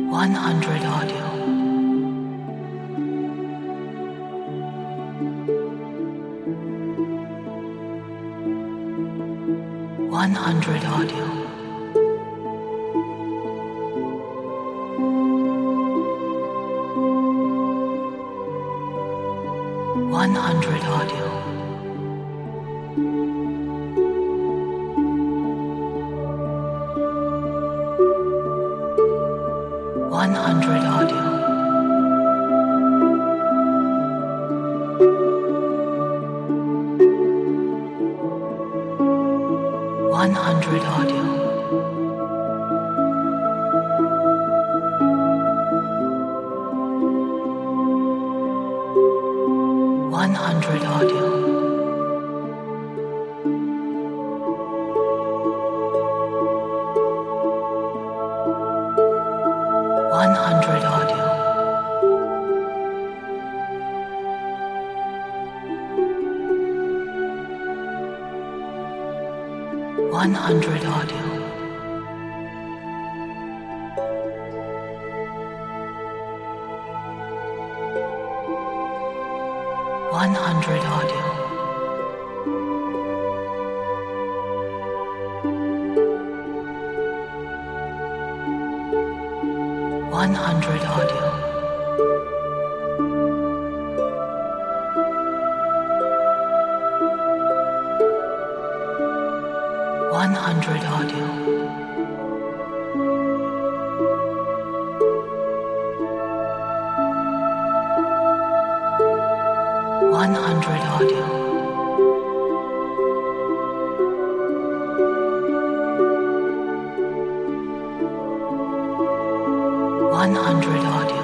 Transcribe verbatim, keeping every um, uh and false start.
one hundred audio. one hundred audio. one hundred audio. one hundred audio. one hundred audio. one hundred audio. one hundred audio. one hundred audio. one hundred audio. one hundred audio. one hundred audio. one hundred audio. one hundred audio.